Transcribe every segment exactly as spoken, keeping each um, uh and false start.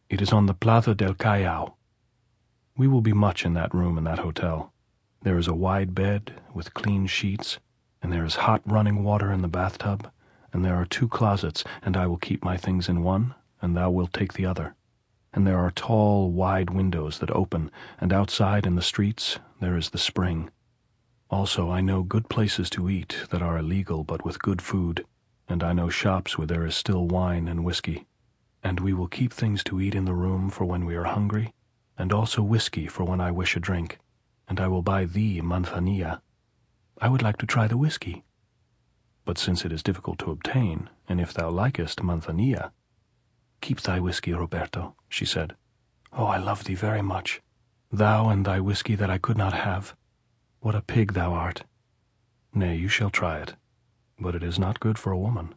It is on the Plaza del Callao. We will be much in that room in that hotel. There is a wide bed with clean sheets, and there is hot running water in the bathtub, and there are two closets, and I will keep my things in one, and thou wilt take the other. And there are tall, wide windows that open, and outside in the streets there is the spring. Also, I know good places to eat that are illegal but with good food, and I know shops where there is still wine and whiskey. And we will keep things to eat in the room for when we are hungry, and also whiskey for when I wish a drink, and I will buy thee manzanilla. I would like to try the whiskey. But since it is difficult to obtain, and if thou likest manzanilla, keep thy whiskey, Roberto, she said. Oh, I love thee very much. Thou and thy whiskey that I could not have. What a pig thou art. Nay, you shall try it, but it is not good for a woman.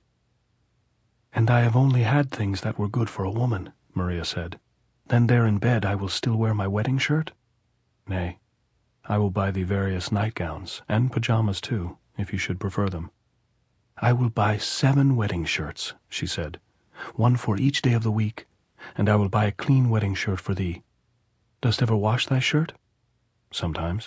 And I have only had things that were good for a woman, Maria said. Then there in bed I will still wear my wedding shirt? Nay, I will buy thee various nightgowns, and pajamas too, if you should prefer them. I will buy seven wedding shirts, she said, one for each day of the week, and I will buy a clean wedding shirt for thee. Dost ever wash thy shirt? Sometimes.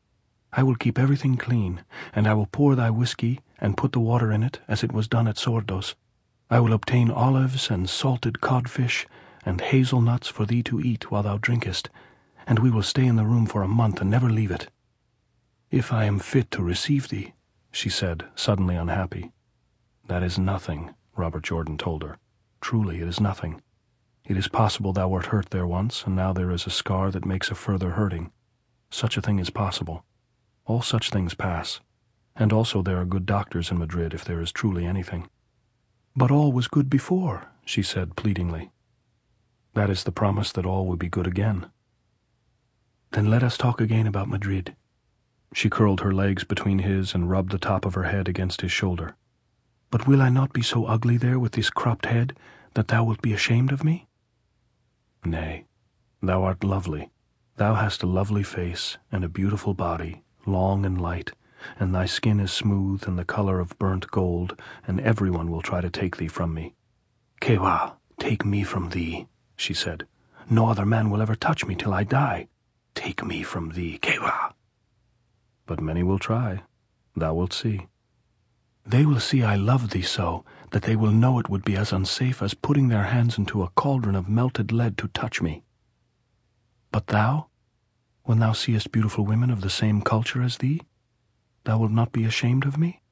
I will keep everything clean, and I will pour thy whiskey and put the water in it, as it was done at Sordo's. I will obtain olives and salted codfish and hazelnuts for thee to eat while thou drinkest, and we will stay in the room for a month and never leave it. If I am fit to receive thee, she said, suddenly unhappy. That is nothing, Robert Jordan told her. Truly, it is nothing. It is possible thou wert hurt there once, and now there is a scar that makes a further hurting. Such a thing is possible. All such things pass. And also there are good doctors in Madrid if there is truly anything. But all was good before, she said pleadingly. That is the promise that all will be good again. Then let us talk again about Madrid. She curled her legs between his and rubbed the top of her head against his shoulder. But will I not be so ugly there with this cropped head that thou wilt be ashamed of me? Nay, thou art lovely. Thou hast a lovely face and a beautiful body, long and light, and thy skin is smooth and the color of burnt gold, and everyone will try to take thee from me. Que va, take me from thee, she said. No other man will ever touch me till I die. Take me from thee, que va. But many will try. Thou wilt see. They will see I love thee so, that they will know it would be as unsafe as putting their hands into a cauldron of melted lead to touch me. But thou, when thou seest beautiful women of the same culture as thee, thou wilt not be ashamed of me?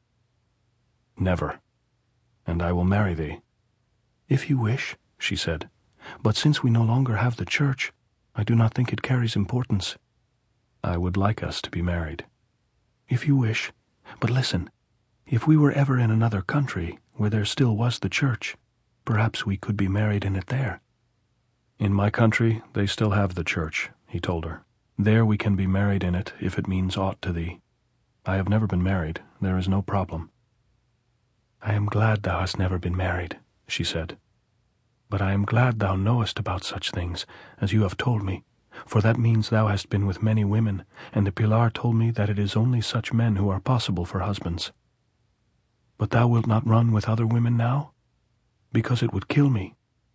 Never. And I will marry thee. If you wish, she said. But since we no longer have the church, I do not think it carries importance. I would like us to be married. If you wish. But listen, if we were ever in another country where there still was the church, perhaps we could be married in it there. In my country they still have the church, he told her. There we can be married in it if it means aught to thee. I have never been married. There is no problem. I am glad thou hast never been married, she said. But I am glad thou knowest about such things, as you have told me, for that means thou hast been with many women, and the Pilar told me that it is only such men who are possible for husbands. But thou wilt not run with other women now? Because it would kill me.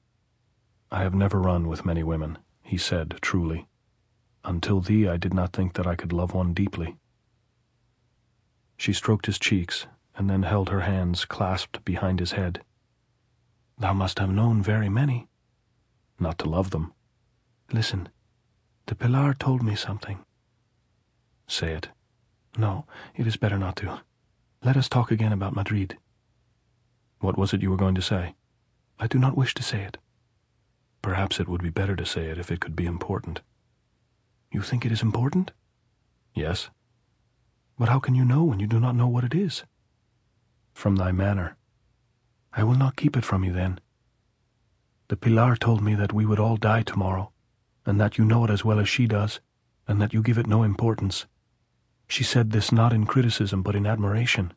I have never run with many women, he said truly. Until thee I did not think that I could love one deeply. She stroked his cheeks, and then held her hands clasped behind his head. Thou must have known very many. Not to love them. Listen, the Pilar told me something. Say it. No, it is better not to. Let us talk again about Madrid. What was it you were going to say? I do not wish to say it. Perhaps it would be better to say it if it could be important. You think it is important? Yes. But how can you know when you do not know what it is? From thy manner. I will not keep it from you then. The Pilar told me that we would all die tomorrow, and that you know it as well as she does, and that you give it no importance. She said this not in criticism but in admiration.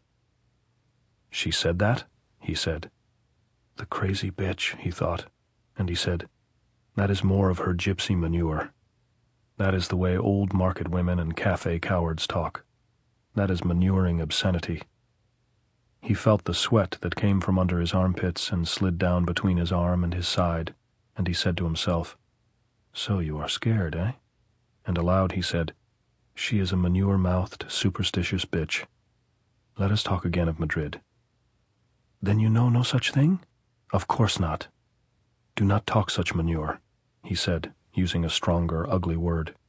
She said that? He said. The crazy bitch, he thought, and he said, that is more of her gypsy manure. That is the way old market women and cafe cowards talk. That is manuring obscenity. He felt the sweat that came from under his armpits and slid down between his arm and his side, and he said to himself, "So you are scared, eh?" And aloud he said, "She is a manure-mouthed, superstitious bitch. Let us talk again of Madrid." "Then you know no such thing?" "Of course not. Do not talk such manure," he said, using a stronger, ugly word.